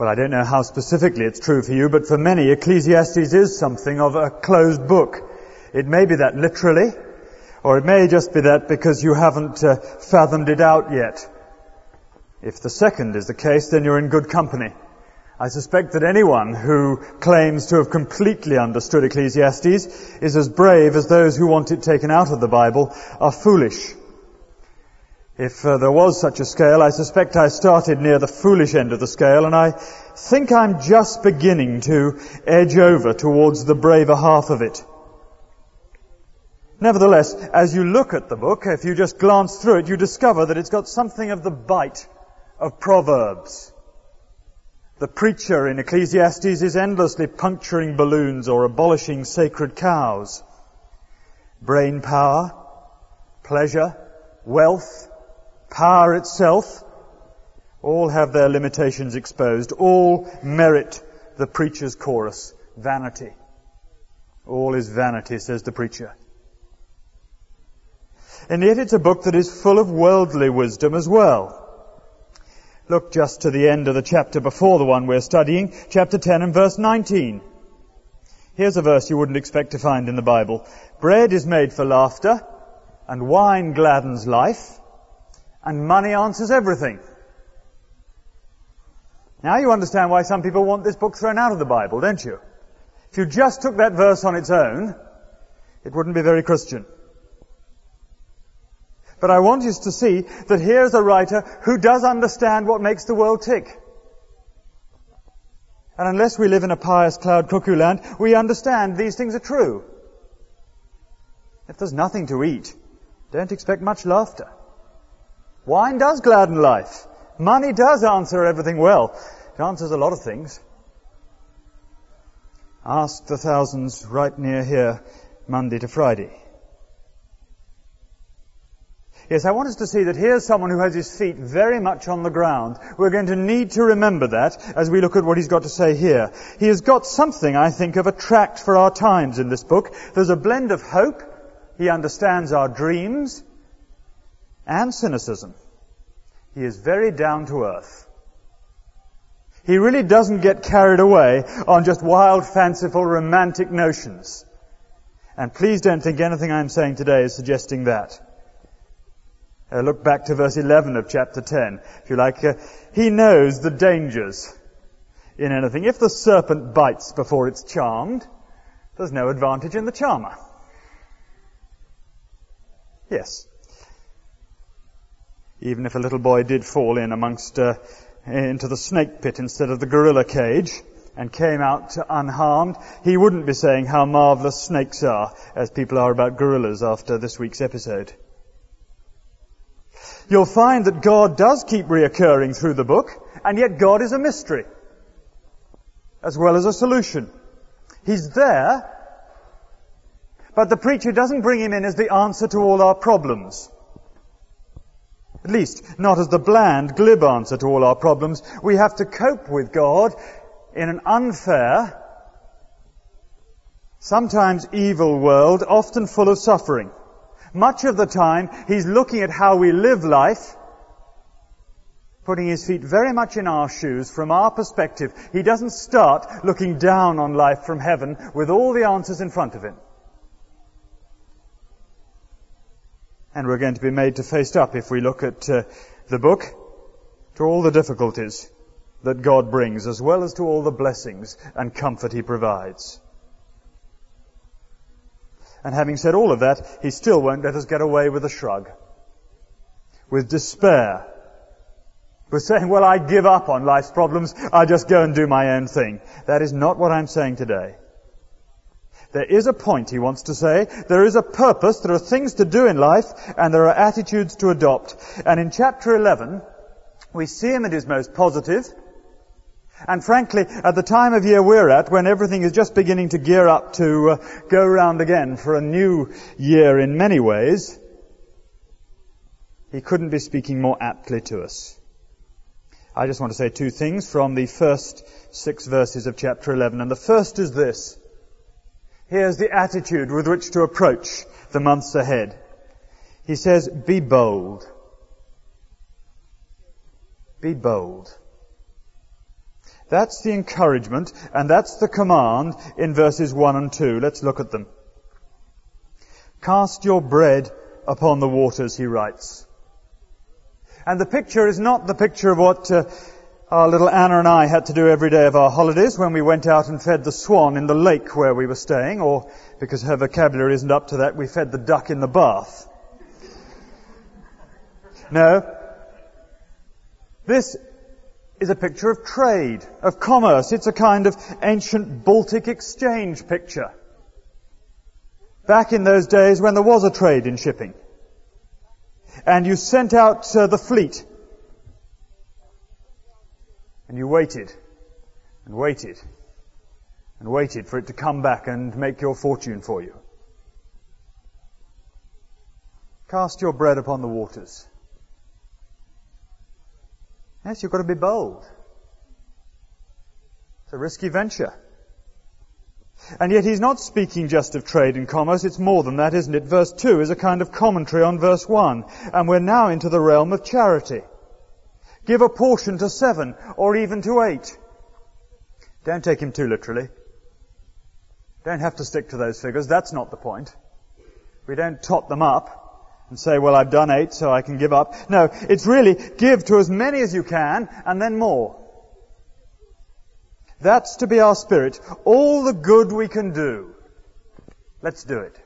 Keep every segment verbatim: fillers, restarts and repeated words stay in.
Well, I don't know how specifically it's true for you, but for many, Ecclesiastes is something of a closed book. It may be that literally, or it may just be that because you haven't uh, fathomed it out yet. If the second is the case, then you're in good company. I suspect that anyone who claims to have completely understood Ecclesiastes is as brave as those who want it taken out of the Bible are foolish. If uh, there was such a scale, I suspect I started near the foolish end of the scale, and I think I'm just beginning to edge over towards the braver half of it. Nevertheless, as you look at the book, if you just glance through it, you discover that it's got something of the bite of Proverbs. The preacher in Ecclesiastes is endlessly puncturing balloons or abolishing sacred cows. Brain power, pleasure, wealth, power itself, all have their limitations exposed. All merit the preacher's chorus, vanity. All is vanity, says the preacher. And yet it's a book that is full of worldly wisdom as well. Look just to the end of the chapter before the one we're studying, chapter ten and verse nineteen. Here's a verse you wouldn't expect to find in the Bible. Bread is made for laughter, and wine gladdens life, and money answers everything. Now you understand why some people want this book thrown out of the Bible, don't you? If you just took that verse on its own, it wouldn't be very Christian. But I want you to see that here's a writer who does understand what makes the world tick. And unless we live in a pious cloud cuckoo land, we understand these things are true. If there's nothing to eat, don't expect much laughter. Wine does gladden life. Money does answer everything well. It answers a lot of things. Ask the thousands right near here, Monday to Friday. Yes, I want us to see that here's someone who has his feet very much on the ground. We're going to need to remember that as we look at what he's got to say here. He has got something, I think, of a tract for our times in this book. There's a blend of hope. He understands our dreams and cynicism. He is very down to earth. He really doesn't get carried away on just wild, fanciful, romantic notions. And please don't think anything I'm saying today is suggesting that. Uh, look back to verse eleven of chapter ten, if you like. Uh, he knows the dangers in anything. If the serpent bites before it's charmed, there's no advantage in the charmer. Yes. Even if a little boy did fall in amongst, uh, into the snake pit instead of the gorilla cage and came out unharmed, he wouldn't be saying how marvelous snakes are, as people are about gorillas after this week's episode. You'll find that God does keep reoccurring through the book, and yet God is a mystery, as well as a solution. He's there, but the preacher doesn't bring him in as the answer to all our problems. At least, not as the bland, glib answer to all our problems. We have to cope with God in an unfair, sometimes evil world, often full of suffering. Much of the time, he's looking at how we live life, putting his feet very much in our shoes from our perspective. He doesn't start looking down on life from heaven with all the answers in front of him. And we're going to be made to face up, if we look at uh, the book, to all the difficulties that God brings, as well as to all the blessings and comfort he provides. And having said all of that, he still won't let us get away with a shrug, with despair, with saying, well, I give up on life's problems, I just go and do my own thing. That is not what I'm saying today. There is a point, he wants to say. There is a purpose, there are things to do in life, and there are attitudes to adopt. And in chapter eleven, we see him at his most positive. And frankly, at the time of year we're at, when everything is just beginning to gear up to uh, go round again for a new year in many ways, he couldn't be speaking more aptly to us. I just want to say two things from the first six verses of chapter eleven. And the first is this. Here's the attitude with which to approach the months ahead. He says, be bold. Be bold. That's the encouragement, and that's the command in verses one and two. Let's look at them. Cast your bread upon the waters, he writes. And the picture is not the picture of what uh, our little Anna and I had to do every day of our holidays when we went out and fed the swan in the lake where we were staying, or, because her vocabulary isn't up to that, we fed the duck in the bath. No. This is a picture of trade, of commerce. It's a kind of ancient Baltic exchange picture. Back in those days when there was a trade in shipping. And you sent out uh, the fleet. And you waited, and waited, and waited for it to come back and make your fortune for you. Cast your bread upon the waters. Yes, you've got to be bold. It's a risky venture. And yet he's not speaking just of trade and commerce, it's more than that, isn't it? Verse two is a kind of commentary on verse one, and we're now into the realm of charity. Give a portion to seven, or even to eight. Don't take him too literally. Don't have to stick to those figures, that's not the point. We don't tot them up and say, well, I've done eight, so I can give up. No, it's really give to as many as you can, and then more. That's to be our spirit. All the good we can do. Let's do it.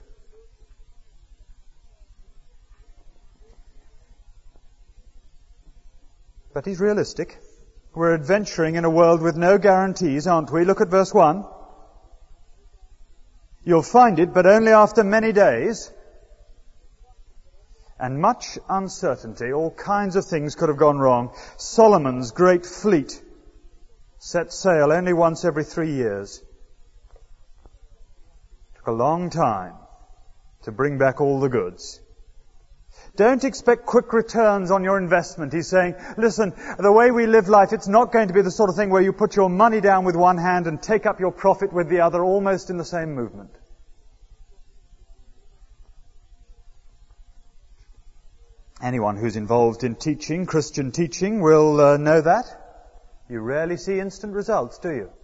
But he's realistic. We're adventuring in a world with no guarantees, aren't we? Look at verse one. You'll find it, but only after many days. And much uncertainty. All kinds of things could have gone wrong. Solomon's great fleet set sail only once every three years. Took a long time to bring back all the goods. Don't expect quick returns on your investment. He's saying, listen, the way we live life, it's not going to be the sort of thing where you put your money down with one hand and take up your profit with the other, almost in the same movement. Anyone who's involved in teaching, Christian teaching, will uh, know that. You rarely see instant results, do you?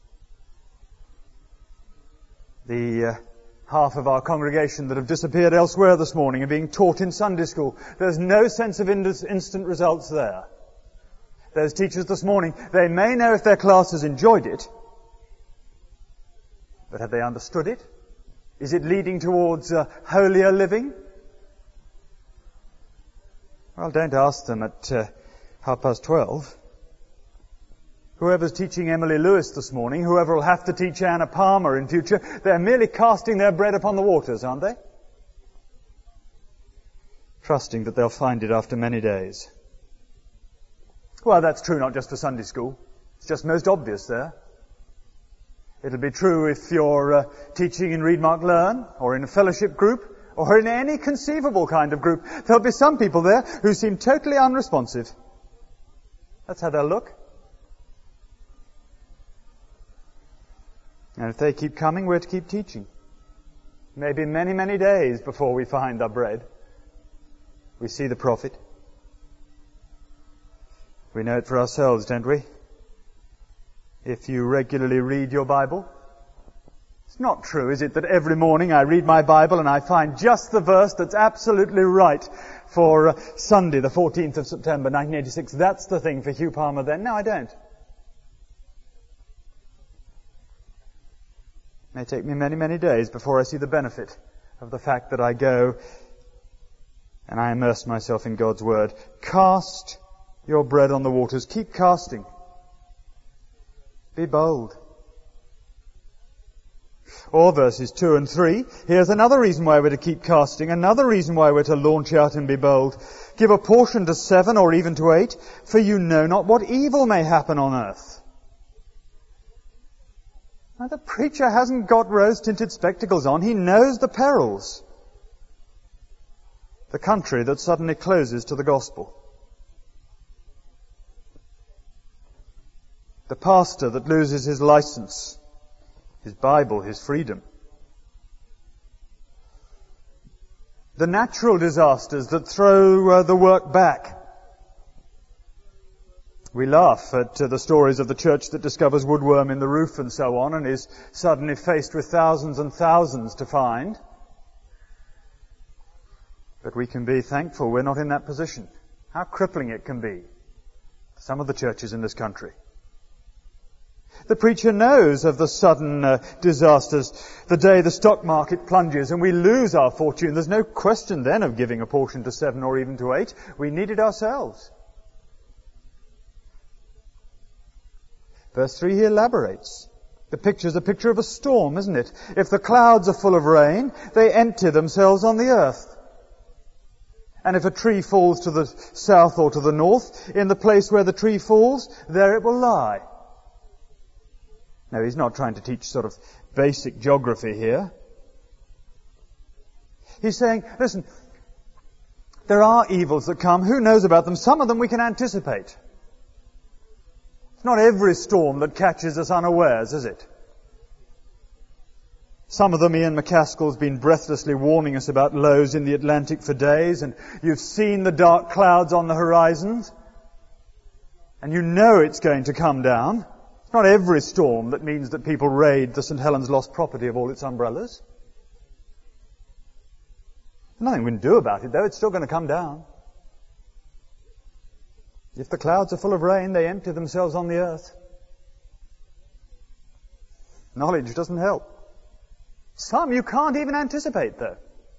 The uh, half of our congregation that have disappeared elsewhere this morning are being taught in Sunday school. There's no sense of in- instant results there. Those teachers this morning, they may know if their class has enjoyed it, but have they understood it? Is it leading towards uh, holier living? Well, don't ask them at uh, half past twelve. Whoever's teaching Emily Lewis this morning, whoever will have to teach Anna Palmer in future, they're merely casting their bread upon the waters, aren't they? Trusting that they'll find it after many days. Well, that's true not just for Sunday school. It's just most obvious there. It'll be true if you're uh, teaching in Read, Mark, Learn, or in a fellowship group, or in any conceivable kind of group. There'll be some people there who seem totally unresponsive. That's how they'll look. And if they keep coming, we're to keep teaching. Maybe many, many days before we find our bread. We see the profit. We know it for ourselves, don't we? If you regularly read your Bible. It's not true, is it, that every morning I read my Bible and I find just the verse that's absolutely right for uh, Sunday, the fourteenth of September, nineteen eighty-six. That's the thing for Hugh Palmer then. No, I don't. It may take me many, many days before I see the benefit of the fact that I go and I immerse myself in God's Word. Cast your bread on the waters. Keep casting. Be bold. Or verses two and three. Here's another reason why we're to keep casting. Another reason why we're to launch out and be bold. Give a portion to seven or even to eight, for you know not what evil may happen on earth. Now the preacher hasn't got rose-tinted spectacles on. He knows the perils. The country that suddenly closes to the gospel. The pastor that loses his license, his Bible, his freedom. The natural disasters that throw uh, the work back. We laugh at uh, the stories of the church that discovers woodworm in the roof and so on and is suddenly faced with thousands and thousands to find. But we can be thankful we're not in that position. How crippling it can be for some of the churches in this country. The preacher knows of the sudden uh, disasters, the day the stock market plunges and we lose our fortune. There's no question then of giving a portion to seven or even to eight. We need it ourselves. Verse three, he elaborates. The picture's a picture of a storm, isn't it? If the clouds are full of rain, they empty themselves on the earth. And if a tree falls to the south or to the north, in the place where the tree falls, there it will lie. No, he's not trying to teach sort of basic geography here. He's saying, listen, there are evils that come. Who knows about them? Some of them we can anticipate. It's not every storm that catches us unawares, is it? Some of them, Ian McCaskill's been breathlessly warning us about lows in the Atlantic for days, and you've seen the dark clouds on the horizons, and you know it's going to come down. It's not every storm that means that people raid the St Helens lost property of all its umbrellas. There's nothing we can do about it, though. It's still going to come down. If the clouds are full of rain, they empty themselves on the earth. Knowledge doesn't help. Some you can't even anticipate, though.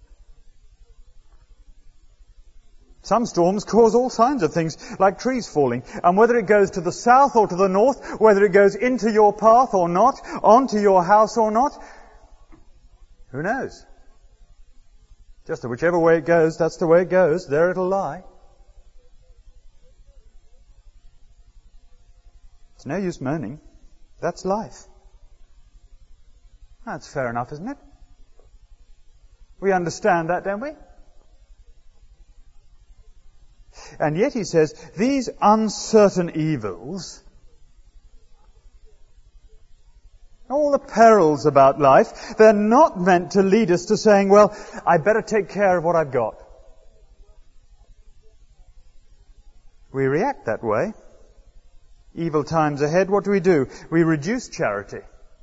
Some storms cause all kinds of things, like trees falling. And whether it goes to the south or to the north, whether it goes into your path or not, onto your house or not, who knows? Just whichever way it goes, that's the way it goes. There it'll lie. It's no use moaning. That's life. That's fair enough, isn't it? We understand that, don't we? And yet he says, these uncertain evils, all the perils about life, they're not meant to lead us to saying, well, I better take care of what I've got. We react that way. Evil times ahead, what do we do? We reduce charity.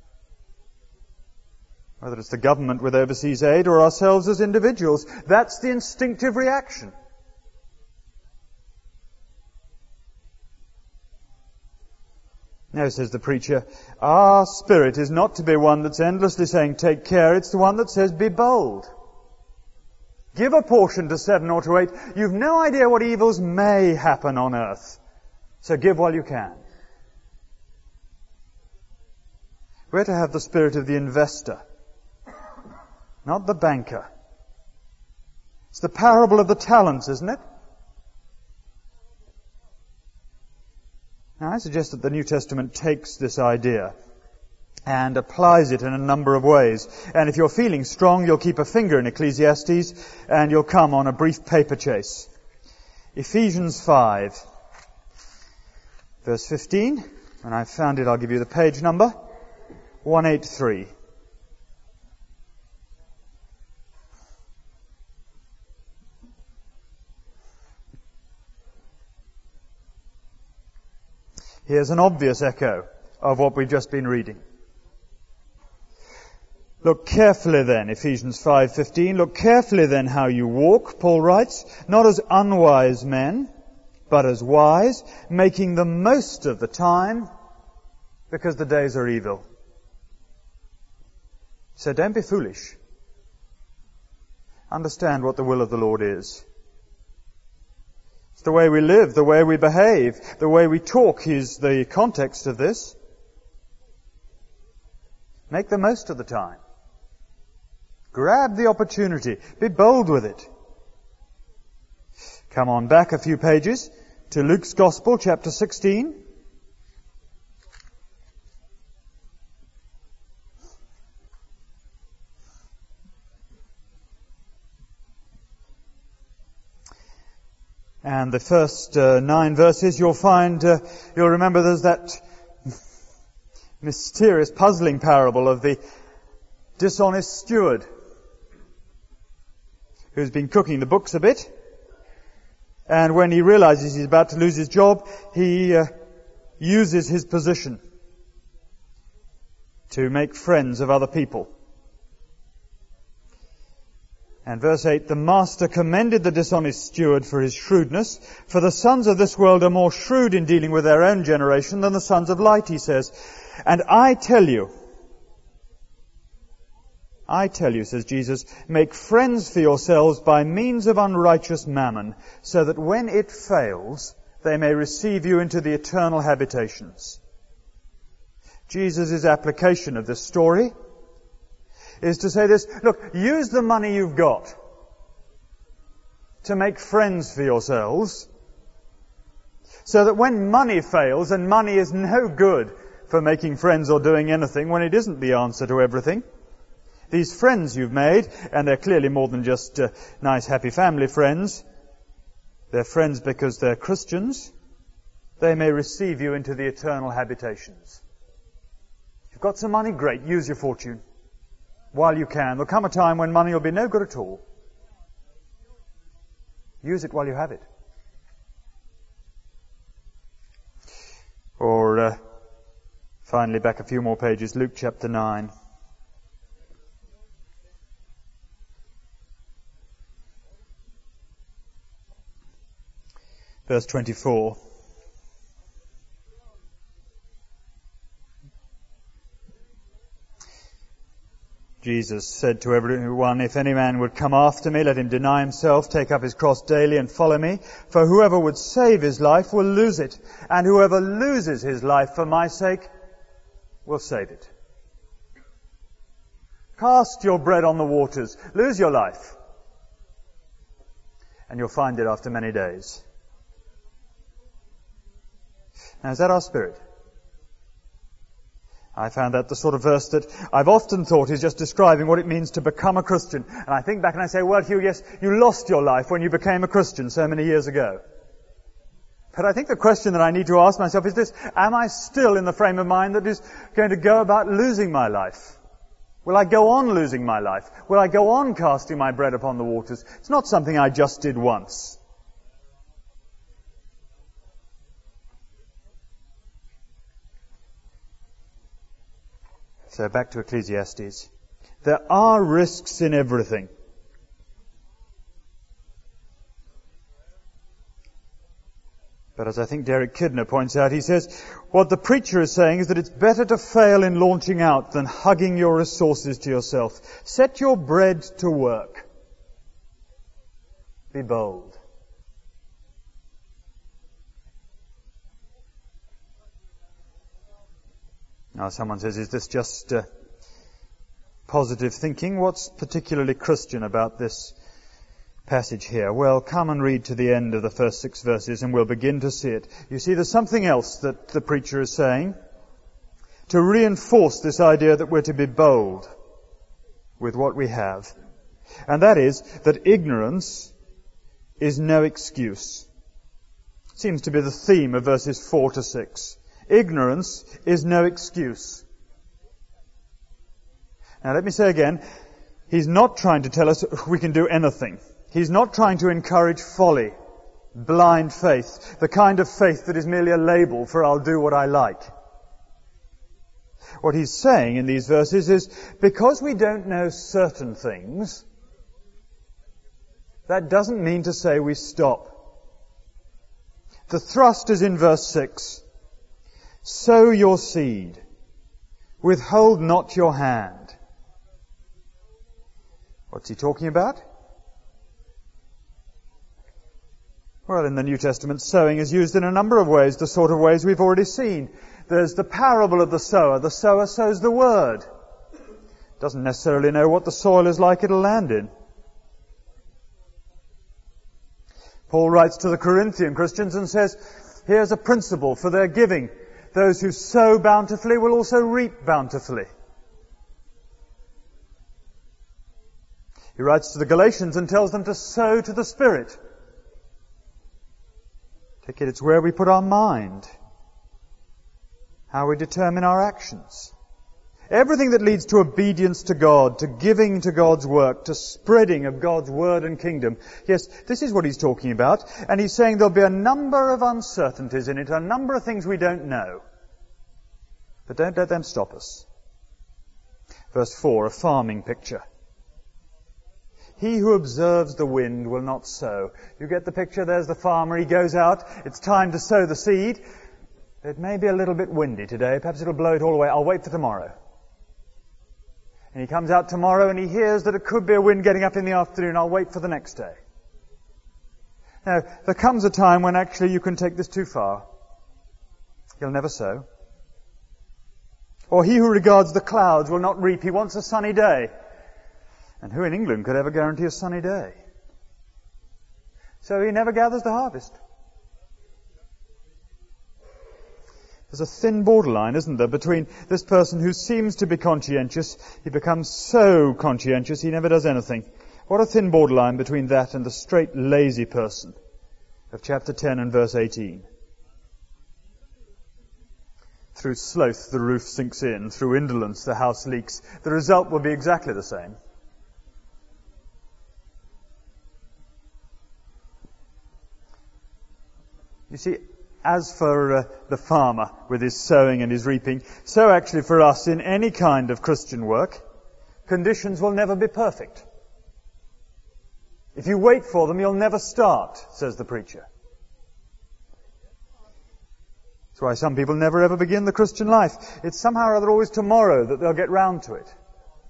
Whether it's the government with overseas aid or ourselves as individuals, that's the instinctive reaction. No, says the preacher, our spirit is not to be one that's endlessly saying, take care. It's the one that says, be bold. Give a portion to seven or to eight. You've no idea what evils may happen on earth. So give while you can. We're to have the spirit of the investor, not the banker. It's the parable of the talents, isn't it? Now, I suggest that the New Testament takes this idea and applies it in a number of ways. And if you're feeling strong, you'll keep a finger in Ecclesiastes and you'll come on a brief paper chase. Ephesians five, verse fifteen. When I've found it, I'll give you the page number. one eighty-three. Here's an obvious echo of what we've just been reading. Look carefully then, Ephesians five fifteen, look carefully then how you walk, Paul writes, not as unwise men, but as wise, making the most of the time, because the days are evil. So don't be foolish. Understand what the will of the Lord is. It's the way we live, the way we behave, the way we talk is the context of this. Make the most of the time. Grab the opportunity. Be bold with it. Come on back a few pages to Luke's Gospel, chapter sixteen. And the first uh, nine verses, you'll find, uh, you'll remember there's that mysterious, puzzling parable of the dishonest steward who's been cooking the books a bit. And when he realizes he's about to lose his job, he uh, uses his position to make friends of other people. And verse eight, the master commended the dishonest steward for his shrewdness, for the sons of this world are more shrewd in dealing with their own generation than the sons of light, he says. And I tell you, I tell you, says Jesus, make friends for yourselves by means of unrighteous mammon, so that when it fails, they may receive you into the eternal habitations. Jesus' application of this story is to say this, look, use the money you've got to make friends for yourselves, so that when money fails, and money is no good for making friends or doing anything when it isn't the answer to everything, these friends you've made, and they're clearly more than just uh, nice, happy family friends, they're friends because they're Christians, they may receive you into the eternal habitations. If you've got some money, great, use your fortune while you can. There'll come a time when money will be no good at all. Use it while you have it. Or, uh, finally, back a few more pages, Luke chapter nine. Verse twenty-four. Jesus said to everyone, if any man would come after me, let him deny himself, take up his cross daily and follow me. For whoever would save his life will lose it, and whoever loses his life for my sake will save it. Cast your bread on the waters, lose your life, and you'll find it after many days. Now, is that our spirit? I found that the sort of verse that I've often thought is just describing what it means to become a Christian. And I think back and I say, well, Hugh, yes, you lost your life when you became a Christian so many years ago. But I think the question that I need to ask myself is this: am I still in the frame of mind that is going to go about losing my life? Will I go on losing my life? Will I go on casting my bread upon the waters? It's not something I just did once. So back to Ecclesiastes. There are risks in everything. But as I think Derek Kidner points out, he says, what the preacher is saying is that it's better to fail in launching out than hugging your resources to yourself. Set your bread to work. Be bold. Now someone says, is this just uh, positive thinking? What's particularly Christian about this passage here? Well, come and read to the end of the first six verses and we'll begin to see it. You see, there's something else that the preacher is saying to reinforce this idea that we're to be bold with what we have. And that is that ignorance is no excuse. It seems to be the theme of verses four to six. Ignorance is no excuse. Now let me say again, he's not trying to tell us we can do anything. He's not trying to encourage folly, blind faith, the kind of faith that is merely a label for I'll do what I like. What he's saying in these verses is, because we don't know certain things, that doesn't mean to say we stop. The thrust is in verse six. Sow your seed. Withhold not your hand. What's he talking about? Well, in the New Testament, sowing is used in a number of ways, the sort of ways we've already seen. There's the parable of the sower. The sower sows the word. Doesn't necessarily know what the soil is like it'll land in. Paul writes to the Corinthian Christians and says, here's a principle for their giving. Those who sow bountifully will also reap bountifully. He writes to the Galatians and tells them to sow to the Spirit. Take it, it's where we put our mind, how we determine our actions. Everything that leads to obedience to God, to giving to God's work, to spreading of God's word and kingdom. Yes, this is what he's talking about. And he's saying there'll be a number of uncertainties in it, a number of things we don't know. But don't let them stop us. Verse four, a farming picture. He who observes the wind will not sow. You get the picture? There's the farmer. He goes out. It's time to sow the seed. It may be a little bit windy today. Perhaps it'll blow it all away. I'll wait for tomorrow. And he comes out tomorrow and he hears that it could be a wind getting up in the afternoon. I'll wait for the next day. Now, there comes a time when actually you can take this too far. He'll never sow. Or he who regards the clouds will not reap. He wants a sunny day. And who in England could ever guarantee a sunny day? So he never gathers the harvest. There's a thin borderline, isn't there, between this person who seems to be conscientious, he becomes so conscientious he never does anything. What a thin borderline between that and the straight, lazy person of chapter ten and verse eighteen. Through sloth the roof sinks in, through indolence the house leaks. The result will be exactly the same. You see, as for uh, the farmer with his sowing and his reaping, so actually for us in any kind of Christian work, conditions will never be perfect. If you wait for them, you'll never start, says the preacher. That's why some people never ever begin the Christian life. It's somehow or other always tomorrow that they'll get round to it.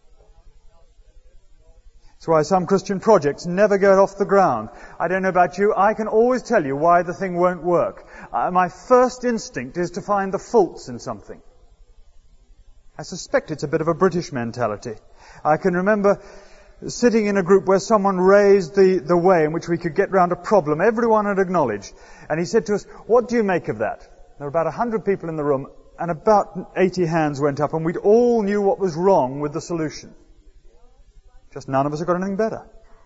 That's why some Christian projects never get off the ground. I don't know about you, I can always tell you why the thing won't work. Uh, my first instinct is to find the faults in something. I suspect it's a bit of a British mentality. I can remember sitting in a group where someone raised the, the way in which we could get round a problem everyone had acknowledged. And he said to us, what do you make of that? There were about a hundred people in the room, and about eighty hands went up, and we all knew what was wrong with the solution. Just none of us have got anything better.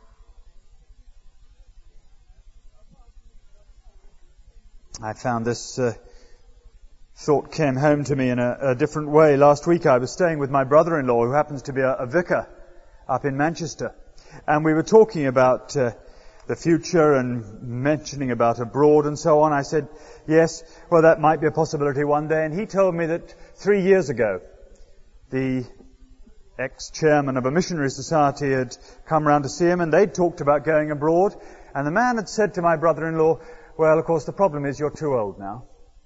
I found this uh, thought came home to me in a, a different way. Last week I was staying with my brother-in-law, who happens to be a, a vicar up in Manchester. And we were talking about uh, the future and mentioning about abroad and so on. I said, yes, well, that might be a possibility one day. And he told me that three years ago, the ex-chairman of a missionary society had come round to see him, and they'd talked about going abroad. And the man had said to my brother-in-law, well, of course, the problem is you're too old now.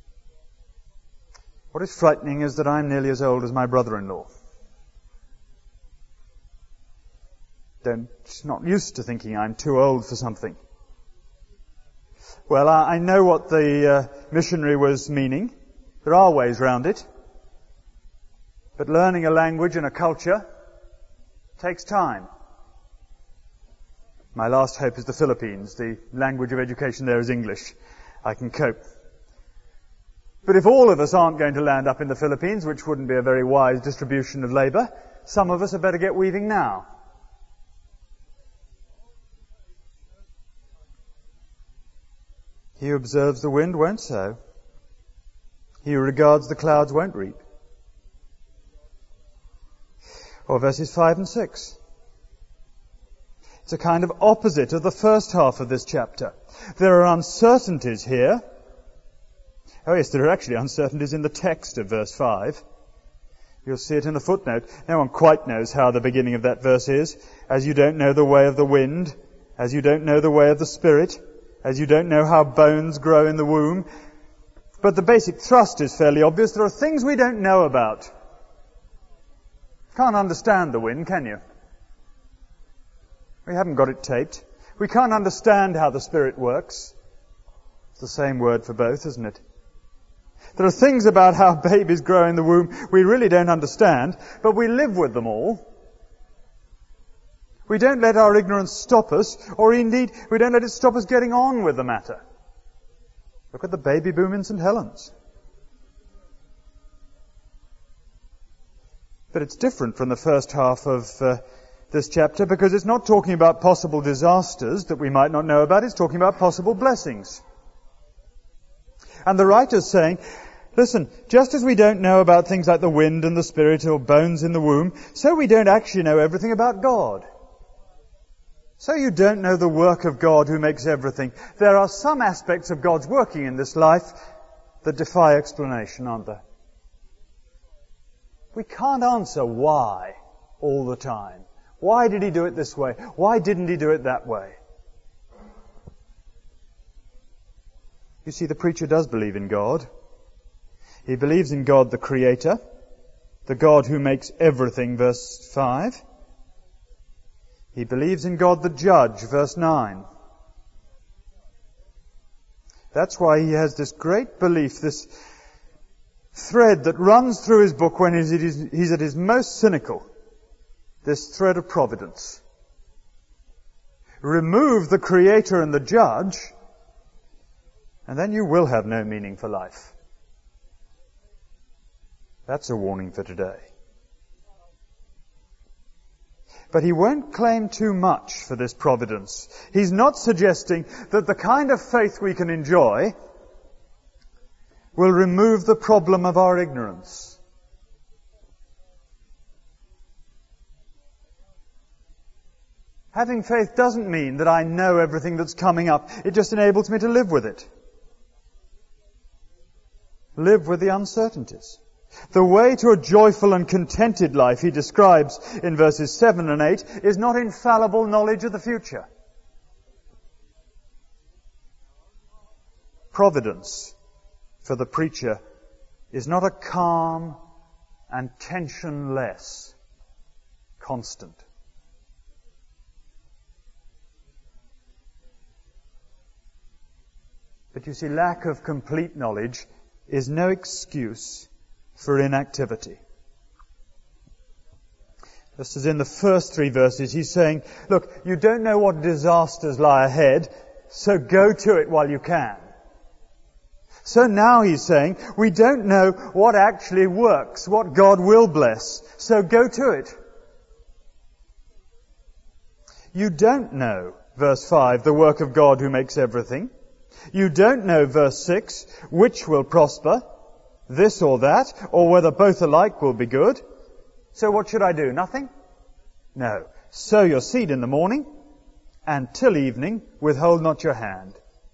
What is frightening is that I'm nearly as old as my brother-in-law. Don't, not used to thinking I'm too old for something. Well, I, I know what the uh, missionary was meaning. There are ways round it. But learning a language and a culture takes time. My last hope is the Philippines. The language of education there is English. I can cope. But if all of us aren't going to land up in the Philippines, which wouldn't be a very wise distribution of labour, some of us had better get weaving now. He who observes the wind won't sow. He who regards the clouds won't reap. Or verses five and six. It's a kind of opposite of the first half of this chapter. There are uncertainties here. Oh yes, there are actually uncertainties in the text of verse five. You'll see it in the footnote. No one quite knows how the beginning of that verse is. As you don't know the way of the wind, as you don't know the way of the Spirit, as you don't know how bones grow in the womb. But the basic thrust is fairly obvious. There are things we don't know about. Can't understand the wind, can you? We haven't got it taped. We can't understand how the Spirit works. It's the same word for both, isn't it? There are things about how babies grow in the womb we really don't understand, but we live with them all. We don't let our ignorance stop us, or indeed, we don't let it stop us getting on with the matter. Look at the baby boom in Saint Helens. But it's different from the first half of uh, this chapter, because it's not talking about possible disasters that we might not know about, it's talking about possible blessings. And the writer's saying, Listen, just as we don't know about things like the wind and the spirit or bones in the womb, so we don't actually know everything about God. So you don't know the work of God who makes everything. There are some aspects of God's working in this life that defy explanation, aren't there? We can't answer why all the time. Why did he do it this way? Why didn't he do it that way? You see, the preacher does believe in God. He believes in God the Creator, the God who makes everything, verse five. He believes in God the Judge, verse nine. That's why he has this great belief, this thread that runs through his book when he's at his, he's at his most cynical, this thread of providence. Remove the Creator and the Judge, and then you will have no meaning for life. That's a warning for today. But he won't claim too much for this providence. He's not suggesting that the kind of faith we can enjoy will remove the problem of our ignorance. Having faith doesn't mean that I know everything that's coming up. It just enables me to live with it. Live with the uncertainties. The way to a joyful and contented life, he describes in verses seven and eight, is not infallible knowledge of the future. Providence for the preacher is not a calm and tensionless constant. But you see, lack of complete knowledge is no excuse for inactivity. Just as in the first three verses, he's saying, look, you don't know what disasters lie ahead, so go to it while you can. So now he's saying, we don't know what actually works, what God will bless, so go to it. You don't know, verse five, the work of God who makes everything. You don't know, verse six, which will prosper, this or that, or whether both alike will be good. So what should I do? Nothing? No. Sow your seed in the morning, and till evening withhold not your hand.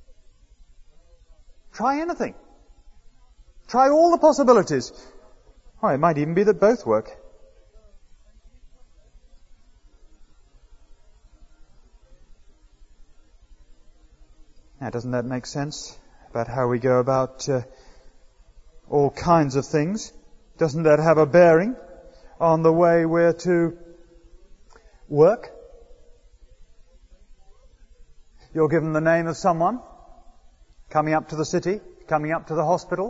Try anything. Try all the possibilities. Oh, it might even be that both work. Now, doesn't that make sense about how we go about uh, all kinds of things? Doesn't that have a bearing on the way we're to work? You're given the name of someone coming up to the city, coming up to the hospital.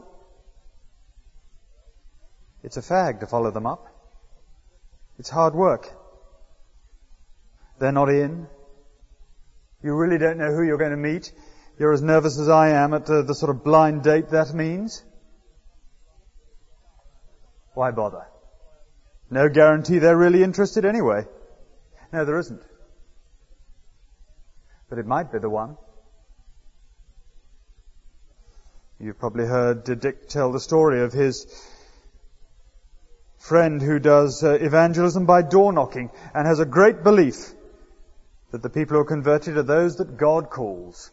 It's a fag to follow them up. It's hard work. They're not in. You really don't know who you're going to meet. You're as nervous as I am at uh, the sort of blind date that means. Why bother? No guarantee they're really interested anyway. No, there isn't. But it might be the one. You've probably heard uh, Dick tell the story of his friend who does uh, evangelism by door knocking and has a great belief that the people who are converted are those that God calls.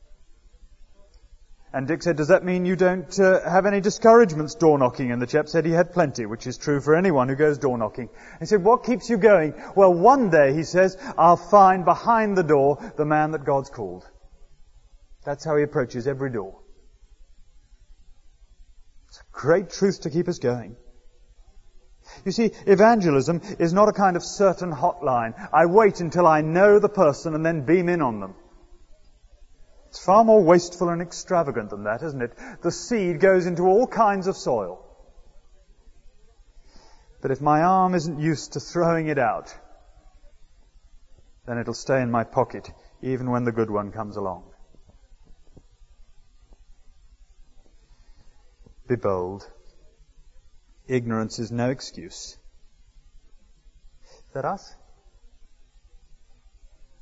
And Dick said, does that mean you don't uh, have any discouragements door knocking? And the chap said he had plenty, which is true for anyone who goes door knocking. He said, what keeps you going? Well, one day, he says, I'll find behind the door the man that God's called. That's how he approaches every door. It's a great truth to keep us going. You see, evangelism is not a kind of certain hotline. I wait until I know the person and then beam in on them. It's far more wasteful and extravagant than that, isn't it? The seed goes into all kinds of soil. But if my arm isn't used to throwing it out, then it'll stay in my pocket even when the good one comes along. Be bold. Ignorance is no excuse. Is that us?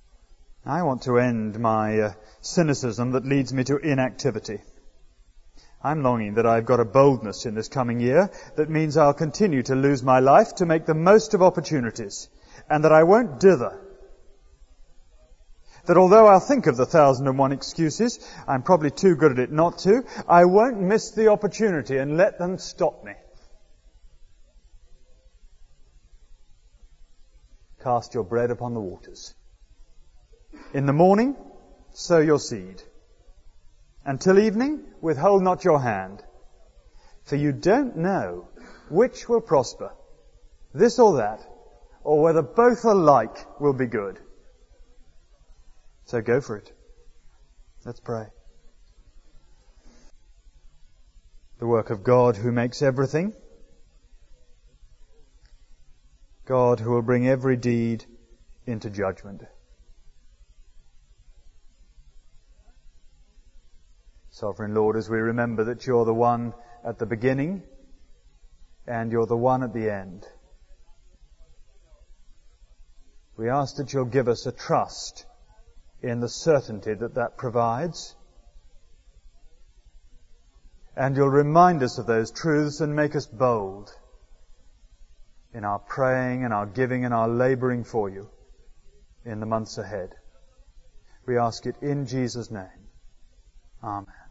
I want to end my uh, cynicism that leads me to inactivity. I'm longing that I've got a boldness in this coming year that means I'll continue to lose my life to make the most of opportunities, and that I won't dither. That although I'll think of the thousand and one excuses, I'm probably too good at it not to, I won't miss the opportunity and let them stop me. Cast your bread upon the waters. In the morning, sow your seed. Until evening, withhold not your hand. For you don't know which will prosper, this or that, or whether both alike will be good. So go for it. Let's pray. The work of God who makes everything. God who will bring every deed into judgment. Sovereign Lord, as we remember that you're the one at the beginning and you're the one at the end, we ask that you'll give us a trust in the certainty that that provides, and you'll remind us of those truths and make us bold in our praying and our giving and our labouring for you in the months ahead. We ask it in Jesus' name. Amen.